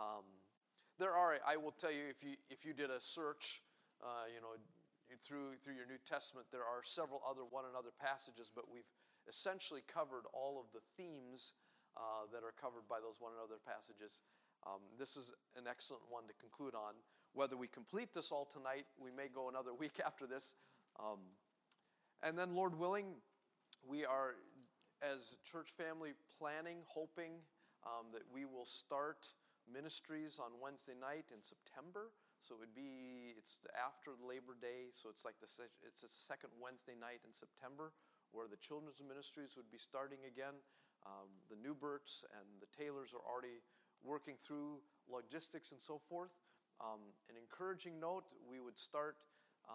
There are, I will tell you, if you did a search, through your New Testament, there are several other one another passages, but we've essentially covered all of the themes that are covered by those one another passages. This is an excellent one to conclude on. Whether we complete this all tonight, we may go another week after this. And then, Lord willing, we are, as a church family, planning, hoping that we will start ministries on Wednesday night in September. So it's after Labor Day, so it's a second Wednesday night in September where the children's ministries would be starting again. The Newberts and the Taylors are already working through logistics and so forth. An encouraging note, we would start,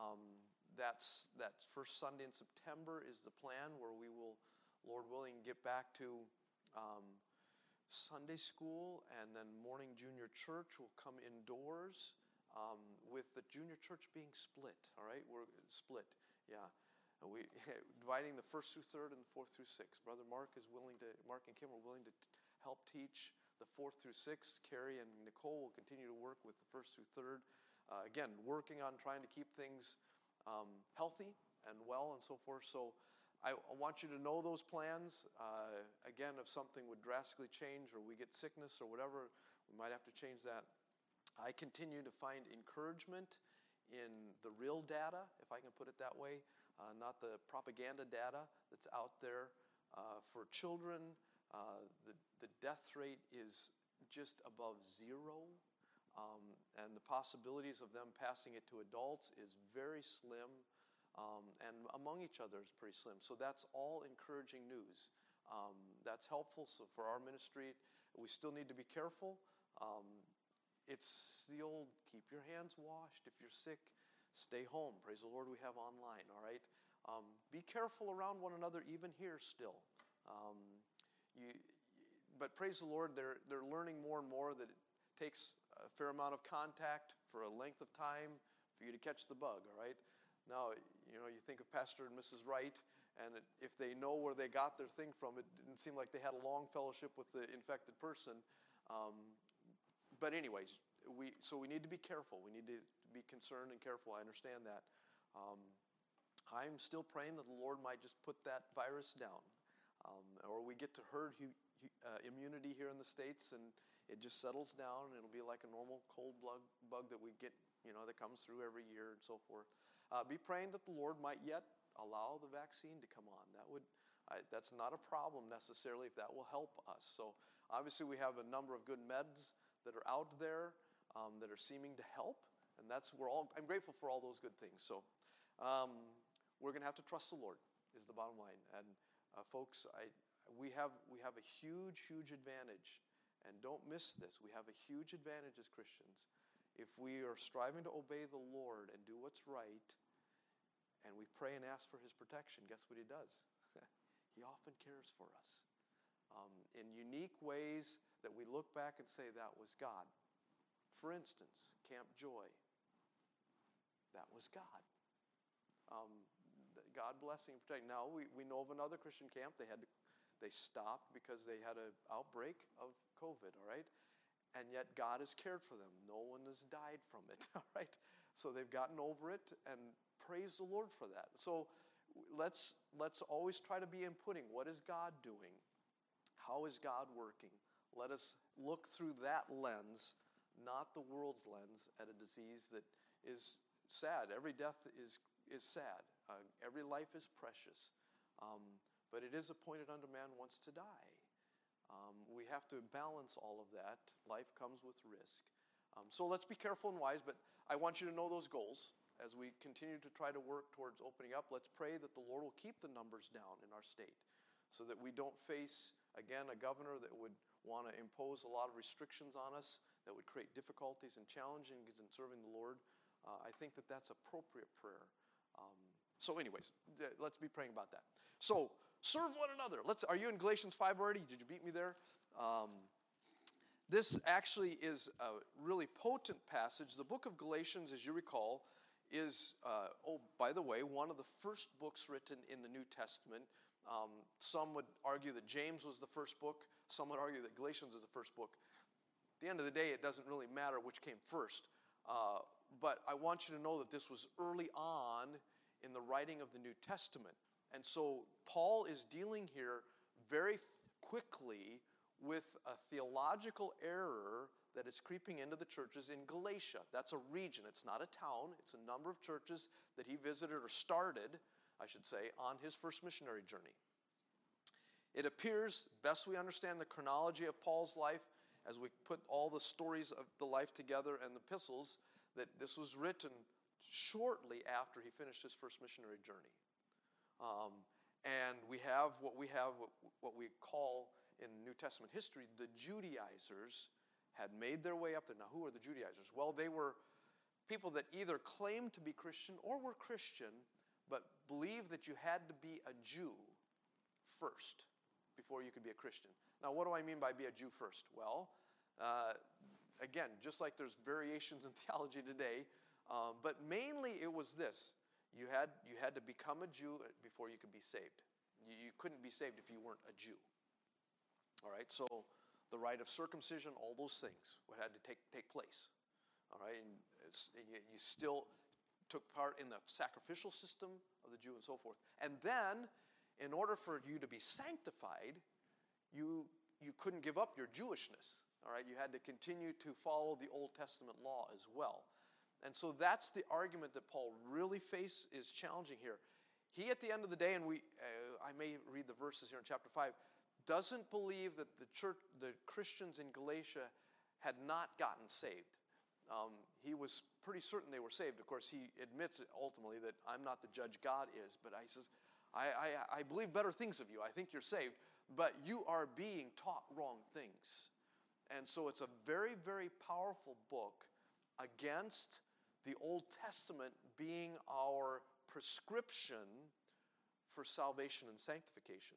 that first Sunday in September is the plan, where we will, Lord willing, get back to Sunday school, and then morning junior church will come indoors, with the junior church being split. All right, we're split. Yeah, we dividing the 1st through 3rd and the 4th through 6th. Brother Mark and Kim are willing to help teach the 4th through 6th. Carrie and Nicole will continue to work with the 1st through 3rd. Again, working on trying to keep things healthy and well and so forth. So I want you to know those plans. Again, if something would drastically change, or we get sickness or whatever, we might have to change that. I continue to find encouragement in the real data, if I can put it that way, not the propaganda data that's out there. For children, the death rate is just above 0, and the possibilities of them passing it to adults is very slim. And among each other is pretty slim. So that's all encouraging news. That's helpful. So for our ministry, we still need to be careful. It's the old, keep your hands washed. If you're sick, stay home. Praise the Lord, we have online, all right? Be careful around one another, even here still. But praise the Lord, they're learning more and more that it takes a fair amount of contact for a length of time for you to catch the bug, all right? Now, you think of Pastor and Mrs. Wright, and if they know where they got their thing from, it didn't seem like they had a long fellowship with the infected person. But anyways, we need to be careful. We need to be concerned and careful. I understand that. I'm still praying that the Lord might just put that virus down, or we get to herd immunity here in the States, and it just settles down, and it'll be like a normal cold bug that we get, that comes through every year and so forth. Be praying that the Lord might yet allow the vaccine to come on. That's not a problem necessarily, if that will help us. So obviously we have a number of good meds that are out there that are seeming to help, and I'm grateful for all those good things. So we're going to have to trust the Lord is the bottom line. And folks, we have a huge advantage, and don't miss this. We have a huge advantage as Christians. If we are striving to obey the Lord and do what's right, and we pray and ask for His protection, guess what He does? He often cares for us in unique ways that we look back and say, that was God. For instance, Camp Joy. That was God. God blessing and protecting. Now, we know of another Christian camp. They stopped because they had an outbreak of COVID, all right? And yet God has cared for them. No one has died from it, all right? So they've gotten over it, and praise the Lord for that. So let's always try to be inputting. What is God doing? How is God working? Let us look through that lens, not the world's lens, at a disease that is sad. Every death is sad. Every life is precious. But it is appointed unto man once to die. We have to balance all of that. Life comes with risk. So let's be careful and wise, but I want you to know those goals. As we continue to try to work towards opening up, let's pray that the Lord will keep the numbers down in our state so that we don't face, again, a governor that would want to impose a lot of restrictions on us, that would create difficulties and challenges in serving the Lord. I think that that's appropriate prayer. So anyways, let's be praying about that. So, serve one another. Are you in Galatians 5 already? Did you beat me there? This actually is a really potent passage. The book of Galatians, as you recall, is, by the way, one of the first books written in the New Testament. Some would argue that James was the first book. Some would argue that Galatians is the first book. At the end of the day, it doesn't really matter which came first. But I want you to know that this was early on in the writing of the New Testament. And so Paul is dealing here very quickly with a theological error that is creeping into the churches in Galatia. That's a region. It's not a town. It's a number of churches that he visited or started, I should say, on his first missionary journey. It appears, best we understand the chronology of Paul's life, as we put all the stories of the life together and the epistles, that this was written shortly after he finished his first missionary journey. And we have what we call in New Testament history, the Judaizers had made their way up there. Now, who are the Judaizers? Well, they were people that either claimed to be Christian or were Christian, but believed that you had to be a Jew first before you could be a Christian. Now, what do I mean by be a Jew first? Well, again, just like there's variations in theology today, but mainly it was this. You had to become a Jew before you could be saved. You couldn't be saved if you weren't a Jew. All right, so the rite of circumcision, all those things had to take place. All right, and you still took part in the sacrificial system of the Jew and so forth. And then, in order for you to be sanctified, you couldn't give up your Jewishness. All right, you had to continue to follow the Old Testament law as well. And so that's the argument that Paul really is challenging here. He, at the end of the day, and I may read the verses here in chapter 5, doesn't believe that the Christians in Galatia had not gotten saved. He was pretty certain they were saved. Of course, he admits ultimately that I'm not the judge, God is. But he says, I believe better things of you. I think you're saved. But you are being taught wrong things. And so it's a very, very powerful book against the Old Testament being our prescription for salvation and sanctification.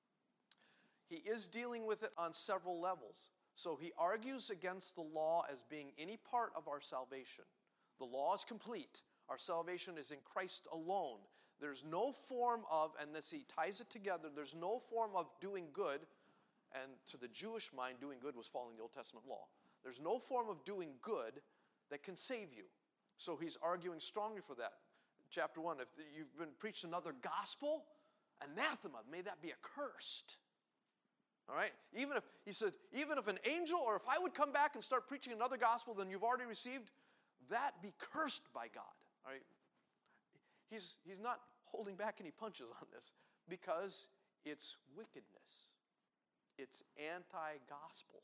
He is dealing with it on several levels. So he argues against the law as being any part of our salvation. The law is complete. Our salvation is in Christ alone. There's no form of, and this he ties it together, there's no form of doing good, and to the Jewish mind, doing good was following the Old Testament law. There's no form of doing good that can save you. So he's arguing strongly for that. Chapter 1, if you've been preached another gospel, anathema, may that be accursed. All right? Even if an angel, or if I would come back and start preaching another gospel than you've already received, that be cursed by God. All right? He's not holding back any punches on this because it's wickedness. It's anti-gospel.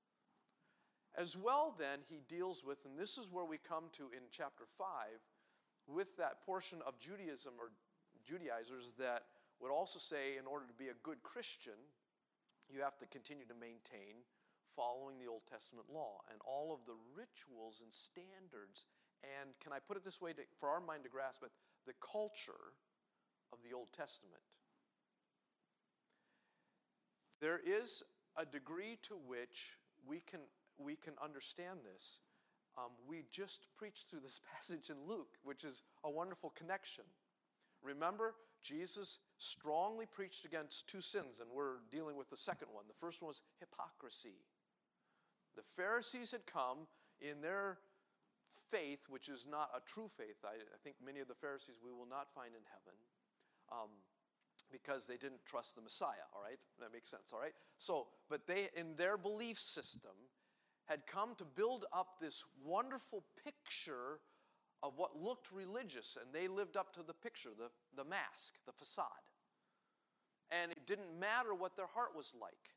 As well, then, he deals with, and this is where we come to in chapter 5, with that portion of Judaism or Judaizers that would also say in order to be a good Christian, you have to continue to maintain following the Old Testament law and all of the rituals and standards. And can I put it this way for our mind to grasp it? The culture of the Old Testament. There is a degree to which we can understand this. We just preached through this passage in Luke, which is a wonderful connection. Remember, Jesus strongly preached against two sins, and we're dealing with the second one. The first one was hypocrisy. The Pharisees had come in their faith, which is not a true faith. I think many of the Pharisees we will not find in heaven because they didn't trust the Messiah, all right? That makes sense, all right? So, but they, in their belief system, had come to build up this wonderful picture of what looked religious, and they lived up to the picture, the mask, the facade. And it didn't matter what their heart was like.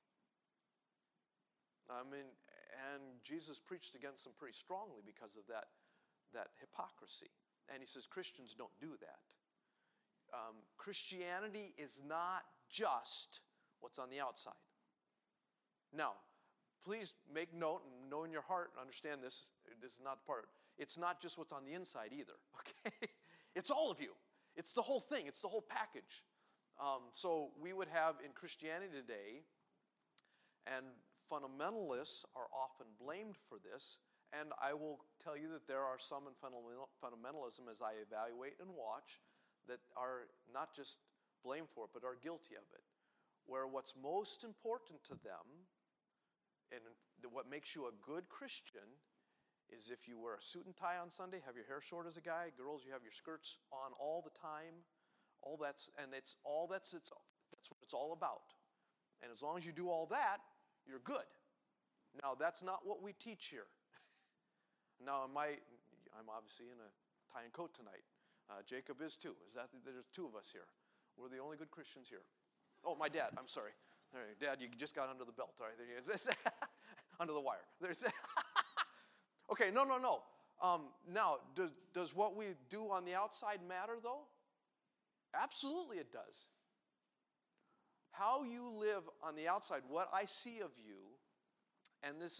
And Jesus preached against them pretty strongly because of that hypocrisy. And he says Christians don't do that. Christianity is not just what's on the outside. Now, please make note and know in your heart and understand this. This is not the part. It's not just what's on the inside either, okay? It's all of you. It's the whole thing. It's the whole package. So we would have in Christianity today, and fundamentalists are often blamed for this, and I will tell you that there are some in fundamentalism, as I evaluate and watch, that are not just blamed for it, but are guilty of it, where what's most important to them, and what makes you a good Christian is if you wear a suit and tie on Sunday, have your hair short as a guy. Girls, you have your skirts on all the time. That's what it's all about. And as long as you do all that, you're good. Now, that's not what we teach here. Now, I'm obviously in a tie and coat tonight. Jacob is too. There's two of us here. We're the only good Christians here. Oh, my dad. I'm sorry. All right, Dad, you just got under the belt. All right, there he is. Under the wire. There's. Okay, no. Now, does what we do on the outside matter, though? Absolutely, it does. How you live on the outside, what I see of you, and this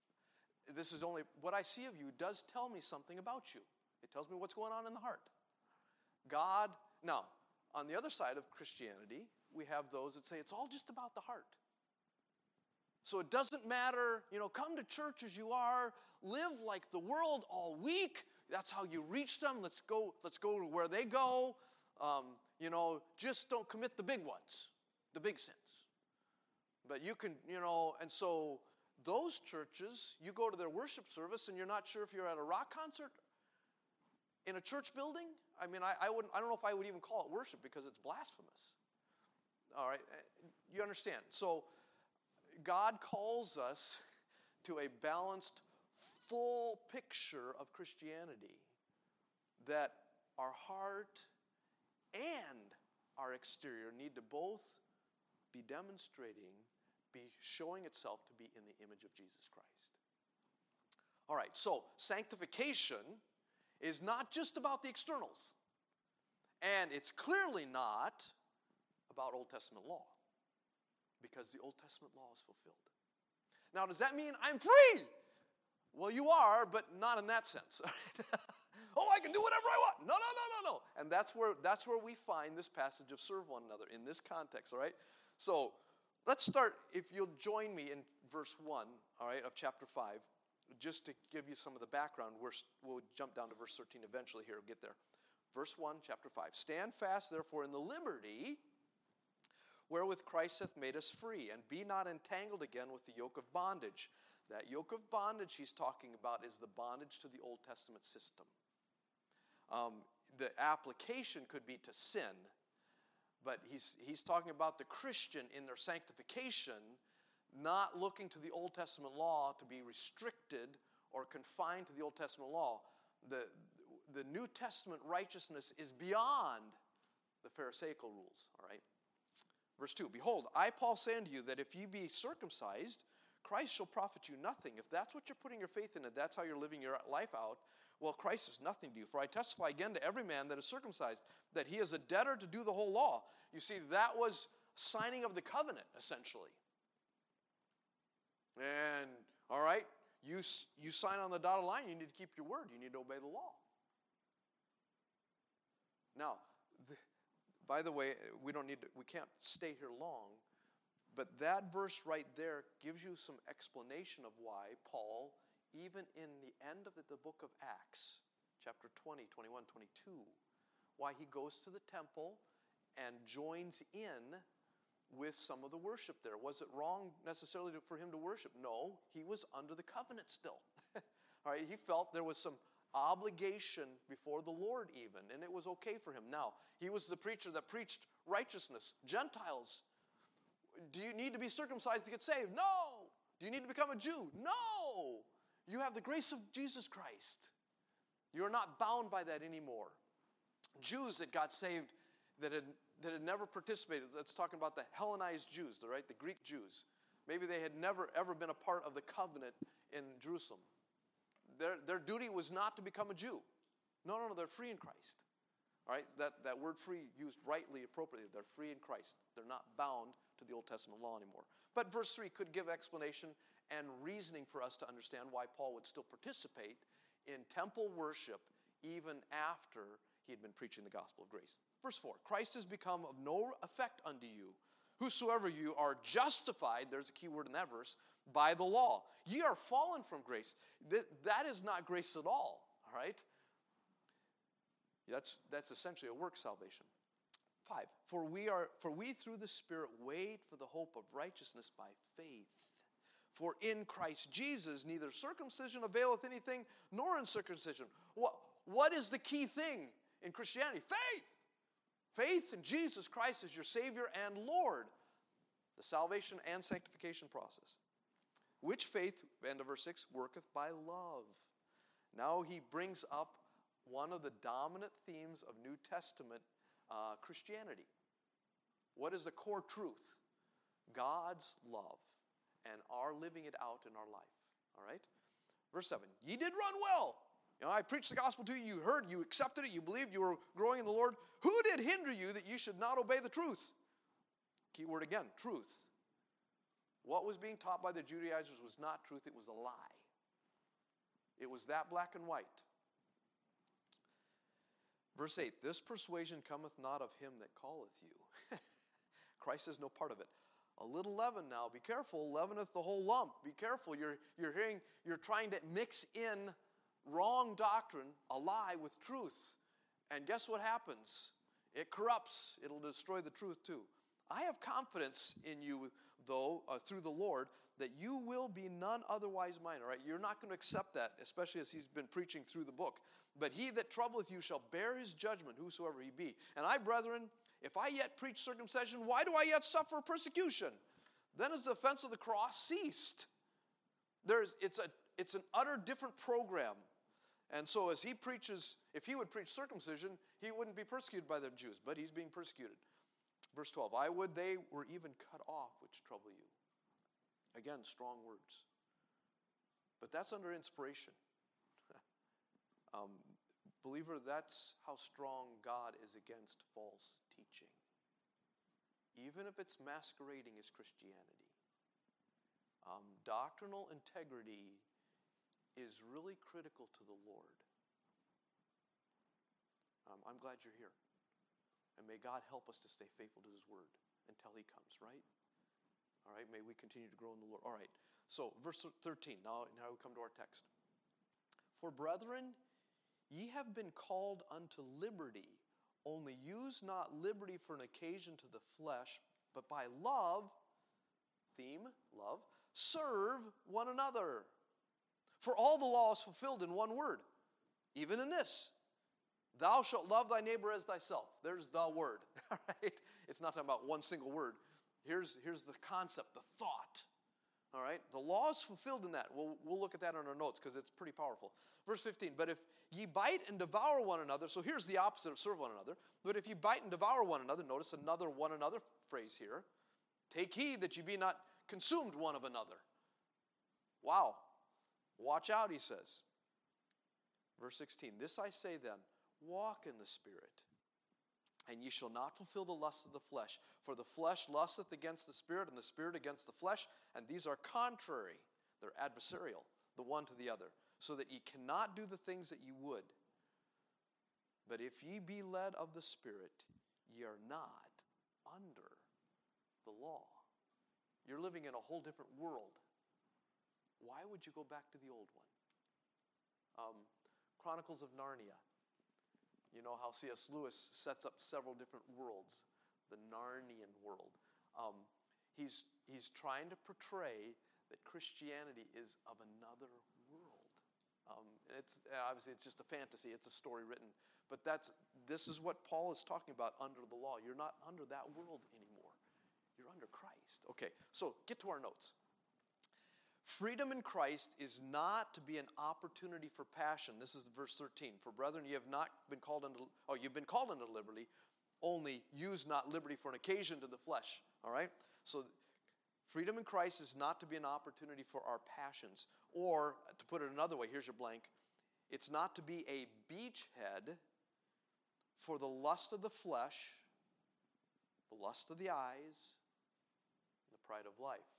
is only what I see of you does tell me something about you. It tells me what's going on in the heart. God, now, on the other side of Christianity, we have those that say it's all just about the heart. So it doesn't matter, come to church as you are, live like the world all week. That's how you reach them. Let's go to where they go. Just don't commit the big ones, the big sins. But you can, and so those churches, you go to their worship service and you're not sure if you're at a rock concert in a church building. I mean, I don't know if I would even call it worship because it's blasphemous. All right, you understand. So God calls us to a balanced, full picture of Christianity, that our heart and our exterior need to both be showing itself to be in the image of Jesus Christ. All right, so sanctification is not just about the externals, and it's clearly not about Old Testament law, because the Old Testament law is fulfilled. Now, does that mean I'm free? Well, you are, but not in that sense. Oh, I can do whatever I want. No. And that's where we find this passage of serve one another in this context, all right? So let's start, if you'll join me in verse 1, all right, of chapter 5, just to give you some of the background. We'll jump down to verse 13 eventually here. We'll get there. Verse 1, chapter 5. Stand fast, therefore, in the liberty wherewith Christ hath made us free, and be not entangled again with the yoke of bondage. That yoke of bondage he's talking about is the bondage to the Old Testament system. The application could be to sin, but he's talking about the Christian in their sanctification, not looking to the Old Testament law to be restricted or confined to the Old Testament law. The New Testament righteousness is beyond the Pharisaical rules, all right? Verse 2, behold, I, Paul, say unto you that if ye be circumcised, Christ shall profit you nothing. If that's what you're putting your faith in, and that's how you're living your life out, well, Christ is nothing to you. For I testify again to every man that is circumcised, that he is a debtor to do the whole law. You see, that was signing of the covenant, essentially. And, all right, you sign on the dotted line, you need to keep your word. You need to obey the law. Now, by the way, we can't stay here long, but that verse right there gives you some explanation of why Paul, even in the end of the book of Acts, chapter 20, 21, 22, why he goes to the temple and joins in with some of the worship there. Was it wrong necessarily for him to worship? No, he was under the covenant still. All right, he felt there was some obligation before the Lord even, and it was okay for him. Now, he was the preacher that preached righteousness. Gentiles, do you need to be circumcised to get saved? No. Do you need to become a Jew? No. You have the grace of Jesus Christ. You're not bound by that anymore. Jews that got saved that had never participated, that's talking about the Hellenized Jews, right? The Greek Jews. Maybe they had never ever been a part of the covenant in Jerusalem. Their duty was not to become a Jew. No, they're free in Christ. All right, that word free used rightly, appropriately. They're free in Christ. They're not bound to the Old Testament law anymore. But verse 3 could give explanation and reasoning for us to understand why Paul would still participate in temple worship even after he had been preaching the gospel of grace. Verse 4, Christ has become of no effect unto you, whosoever you are justified, there's a key word in that verse, by the law. Ye are fallen from grace. That is not grace at all right? That's essentially a work salvation. 5, for we through the Spirit wait for the hope of righteousness by faith. For in Christ Jesus neither circumcision availeth anything, nor uncircumcision. What is the key thing in Christianity? Faith! Faith in Jesus Christ as your Savior and Lord. The salvation and sanctification process. Which faith, end of verse 6, worketh by love. Now he brings up one of the dominant themes of New Testament Christianity. What is the core truth? God's love and our living it out in our life. All right? Verse 7, ye did run well. I preached the gospel to you, you heard, you accepted it, you believed, you were growing in the Lord. Who did hinder you that you should not obey the truth? Key word again, truth. What was being taught by the Judaizers was not truth, it was a lie. It was that black and white. Verse 8, this persuasion cometh not of him that calleth you. Christ is no part of it. A little leaven now, be careful, leaveneth the whole lump. Be careful, you're trying to mix in wrong doctrine, a lie, with truth. And guess what happens? It corrupts. It'll destroy the truth too. I have confidence in you, though, through the Lord, that you will be none otherwise mine. All right? You're not going to accept that, especially as he's been preaching through the book. But he that troubleth you shall bear his judgment, whosoever he be. And I, brethren, if I yet preach circumcision, why do I yet suffer persecution? Then is the offense of the cross ceased. It's an utter different program. And so as he preaches, if he would preach circumcision, he wouldn't be persecuted by the Jews, but he's being persecuted. Verse 12, I would they were even cut off which trouble you. Again, strong words. But that's under inspiration. Believer, that's how strong God is against false teaching. Even if it's masquerading as Christianity. Doctrinal integrity is really critical to the Lord. I'm glad you're here. And may God help us to stay faithful to his word until he comes, right? All right, may we continue to grow in the Lord. All right, so verse 13, now we come to our text. For brethren, ye have been called unto liberty, only use not liberty for an occasion to the flesh, but by love, theme, love, serve one another. For all the law is fulfilled in one word, even in this. Thou shalt love thy neighbor as thyself. There's the word. All right? It's not talking about one single word. Here's the concept, the thought. All right? The law is fulfilled in that. We'll look at that in our notes because it's pretty powerful. Verse 15, but if ye bite and devour one another, so here's the opposite of serve one another. But if ye bite and devour one another, notice another one another phrase here. Take heed that ye be not consumed one of another. Wow. Watch out, he says. Verse 16, this I say then, walk in the Spirit, and ye shall not fulfill the lust of the flesh. For the flesh lusteth against the Spirit, and the Spirit against the flesh, and these are contrary, they're adversarial, the one to the other, so that ye cannot do the things that ye would. But if ye be led of the Spirit, ye are not under the law. You're living in a whole different world. Why would you go back to the old one? Chronicles of Narnia. You know how C.S. Lewis sets up several different worlds, the Narnian world. He's trying to portray that Christianity is of another world. Obviously it's just a fantasy, it's a story written, but this is what Paul is talking about under the law. You're not under that world anymore. You're under Christ. Okay, so get to our notes. Freedom in Christ is not to be an opportunity for passion. This is verse 13. For brethren, you've been called unto liberty, only use not liberty for an occasion to the flesh. All right? So freedom in Christ is not to be an opportunity for our passions. Or, to put it another way, here's your blank. It's not to be a beachhead for the lust of the flesh, the lust of the eyes, and the pride of life.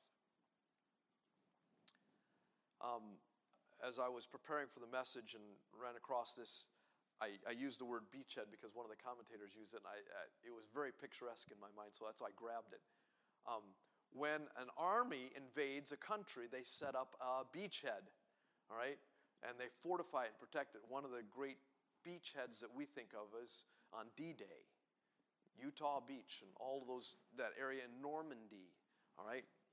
As I was preparing for the message and ran across this, I used the word beachhead because one of the commentators used it, and it was very picturesque in my mind, so that's why I grabbed it. When an army invades a country, they set up a beachhead, all right? And they fortify it and protect it. One of the great beachheads that we think of is on D-Day, Utah Beach, and all of that area in Normandy, all right?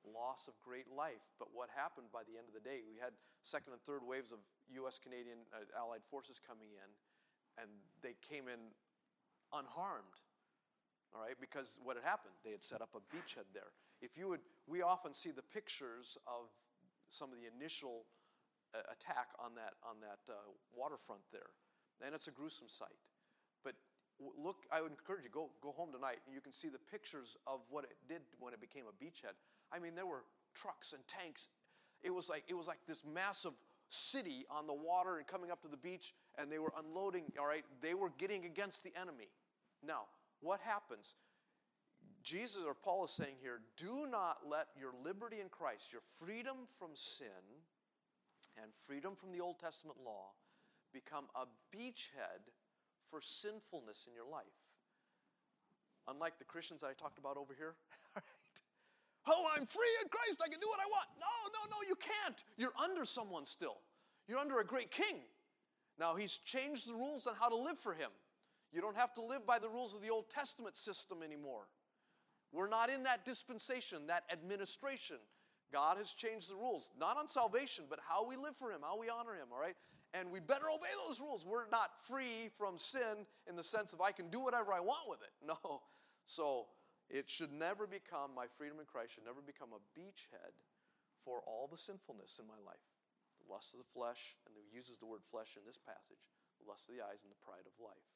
loss of great life. But what happened by the end of the day, we had second and third waves of U.S., Canadian, Allied forces coming in, and they came in unharmed. All right, because what had happened, they had set up a beachhead there. We often see the pictures of some of the initial attack on that waterfront there, and it's a gruesome sight. But look, I would encourage you, go home tonight, and you can see the pictures of what it did when it became a beachhead. I mean, there were trucks and tanks. It was like this massive city on the water and coming up to the beach, and they were unloading. All right, they were getting against the enemy. Now, what happens? Jesus or Paul is saying here, do not let your liberty in Christ, your freedom from sin and freedom from the Old Testament law, become a beachhead for sinfulness in your life. Unlike the Christians that I talked about over here, right? Oh, I'm free in Christ, I can do what I want. No, you can't. You're under someone still. You're under a great king. Now, he's changed the rules on how to live for him. You don't have to live by the rules of the Old Testament system anymore. We're not in that dispensation, that administration. God has changed the rules, not on salvation, but how we live for him, how we honor him, all right? And we better obey those rules. We're not free from sin in the sense of I can do whatever I want with it. No. So it should never become, my freedom in Christ should never become a beachhead for all the sinfulness in my life. The lust of the flesh, and he uses the word flesh in this passage, the lust of the eyes and the pride of life.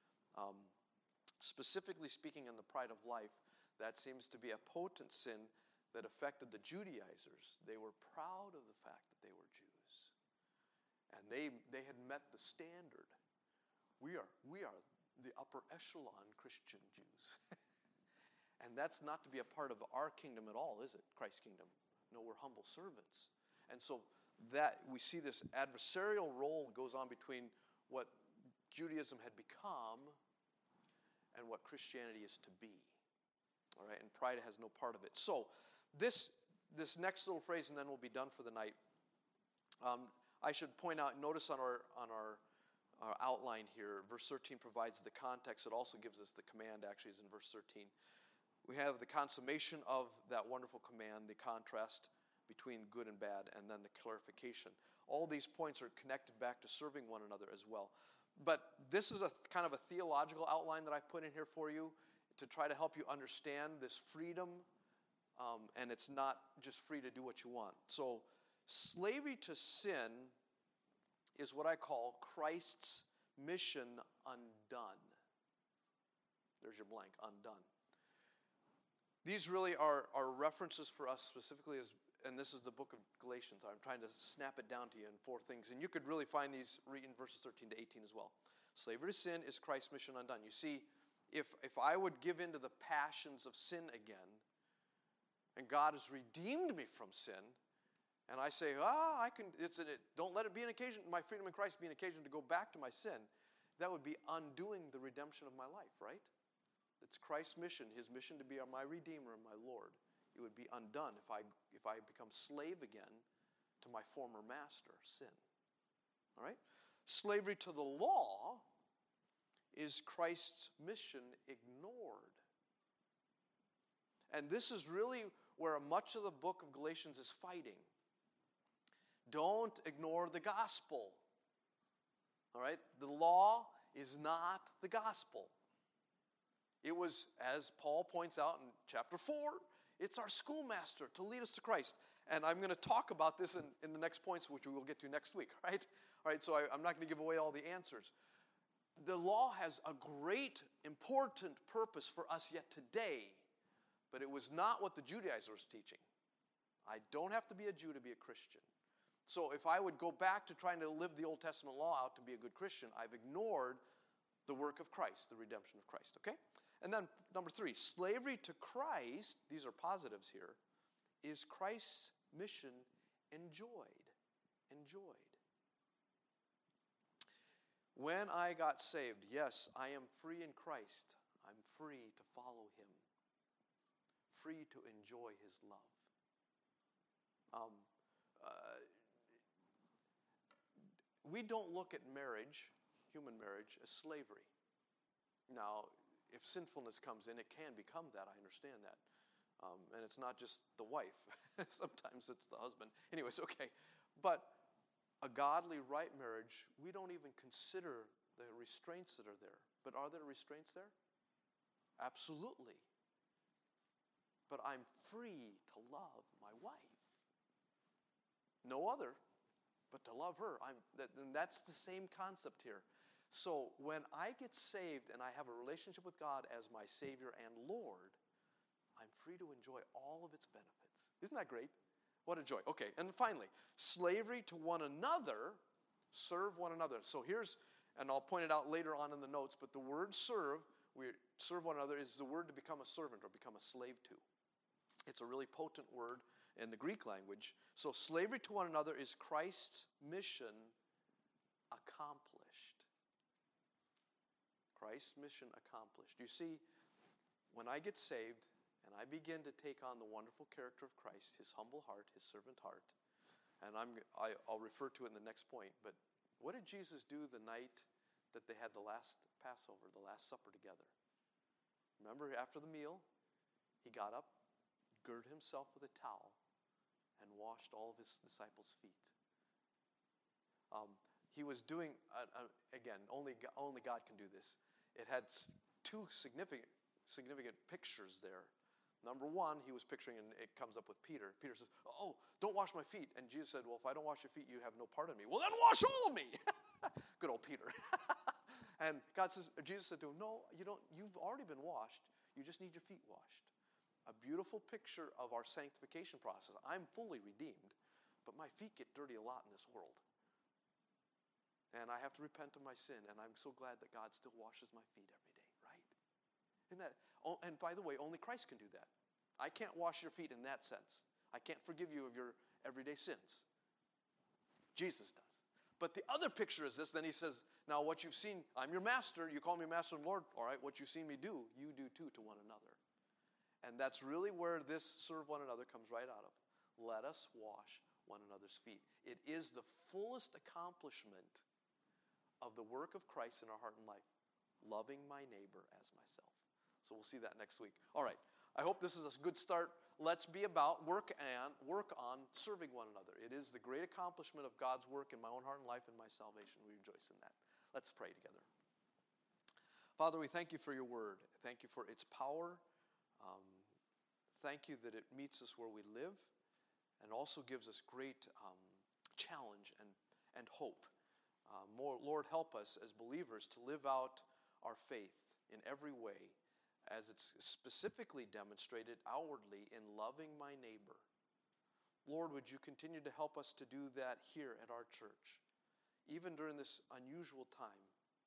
Specifically speaking in the pride of life, that seems to be a potent sin that affected the Judaizers. They were proud of the fact that they were Jews. And they had met the standard. We are the upper echelon Christian Jews. And that's not to be a part of our kingdom at all, is it? Christ's kingdom. No, we're humble servants. And so that we see this adversarial role goes on between what Judaism had become and what Christianity is to be. All right, and pride has no part of it. So this next little phrase, and then we'll be done for the night. I should point out, notice on our outline here, verse 13 provides the context. It also gives us the command, actually, is in verse 13. We have the consummation of that wonderful command, the contrast between good and bad, and then the clarification. All these points are connected back to serving one another as well. But this is a kind of a theological outline that I put in here for you to try to help you understand this freedom, and it's not just free to do what you want. So slavery to sin is what I call Christ's mission undone. There's your blank, undone. These really are references for us specifically, and this is the book of Galatians. I'm trying to snap it down to you in 4 things. And you could really find these in verses 13 to 18 as well. Slavery to sin is Christ's mission undone. You see, if I would give in to the passions of sin again, and God has redeemed me from sin, and I say, don't let it be an occasion, my freedom in Christ be an occasion to go back to my sin, that would be undoing the redemption of my life, right? It's Christ's mission, his mission to be my Redeemer and my Lord. It would be undone if I become slave again to my former master, sin. All right? Slavery to the law is Christ's mission ignored. And this is really where much of the book of Galatians is fighting. Don't ignore the gospel. All right? The law is not the gospel. It was, as Paul points out in chapter 4, it's our schoolmaster to lead us to Christ. And I'm going to talk about this in the next points, which we will get to next week, right? All right, so I'm not going to give away all the answers. The law has a great, important purpose for us yet today, but it was not what the Judaizers were teaching. I don't have to be a Jew to be a Christian. So if I would go back to trying to live the Old Testament law out to be a good Christian, I've ignored the work of Christ, the redemption of Christ, okay? And then number 3, slavery to Christ, these are positives here, is Christ's mission enjoyed. Enjoyed. When I got saved, yes, I am free in Christ. I'm free to follow him. Free to enjoy his love. We don't look at marriage, human marriage, as slavery. Now, if sinfulness comes in, it can become that. I understand that. And it's not just the wife. Sometimes it's the husband. Anyways, okay. But a godly, right marriage, we don't even consider the restraints that are there. But are there restraints there? Absolutely. But I'm free to love my wife. No other, but to love her. And that's the same concept here. So when I get saved and I have a relationship with God as my Savior and Lord, I'm free to enjoy all of its benefits. Isn't that great? What a joy. Okay, and finally, slavery to one another, serve one another. So here's, and I'll point it out later on in the notes, but the word serve, we serve one another, is the word to become a servant or become a slave to. It's a really potent word in the Greek language. So slavery to one another is Christ's mission accomplished. Christ's mission accomplished. You see, when I get saved and I begin to take on the wonderful character of Christ, his humble heart, his servant heart, and I'll refer to it in the next point, but what did Jesus do the night that they had the last Passover, the Last Supper together? Remember, after the meal, he got up, girded himself with a towel, and washed all of his disciples' feet. He was doing, again, only God can do this. It had two significant pictures there. Number one, he was picturing, and it comes up with Peter. Peter says, "Oh, don't wash my feet." And Jesus said, "Well, if I don't wash your feet, you have no part in me." "Well, then wash all of me." Good old Peter. And Jesus said to him, "No, you don't. You've already been washed. You just need your feet washed." A beautiful picture of our sanctification process. I'm fully redeemed, but my feet get dirty a lot in this world. And I have to repent of my sin, and I'm so glad that God still washes my feet every day, right? Isn't that? Oh, and by the way, only Christ can do that. I can't wash your feet in that sense. I can't forgive you of your everyday sins. Jesus does. But the other picture is this. Then he says, "Now what you've seen, I'm your master. You call me master and Lord. All right, what you've seen me do, you do too to one another." And that's really where this serve one another comes right out of. Let us wash one another's feet. It is the fullest accomplishment of the work of Christ in our heart and life. Loving my neighbor as myself. So we'll see that next week. All right. I hope this is a good start. Let's be about work on serving one another. It is the great accomplishment of God's work in my own heart and life and my salvation. We rejoice in that. Let's pray together. Father, we thank you for your word. Thank you for its power. Thank you that it meets us where we live and also gives us great challenge and hope. Lord, help us as believers to live out our faith in every way as it's specifically demonstrated outwardly in loving my neighbor. Lord, would you continue to help us to do that here at our church, even during this unusual time.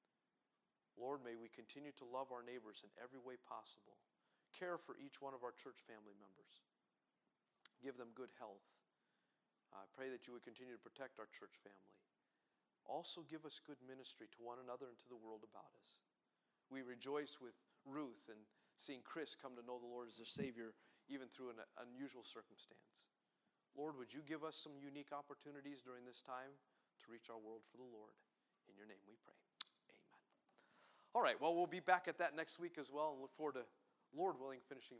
Lord, may we continue to love our neighbors in every way possible. Care for each one of our church family members. Give them good health. I pray that you would continue to protect our church family. Also give us good ministry to one another and to the world about us. We rejoice with Ruth and seeing Chris come to know the Lord as their Savior, even through an unusual circumstance. Lord, would you give us some unique opportunities during this time to reach our world for the Lord? In your name we pray. Amen. All right, well, we'll be back at that next week as well and look forward to, Lord willing, finishing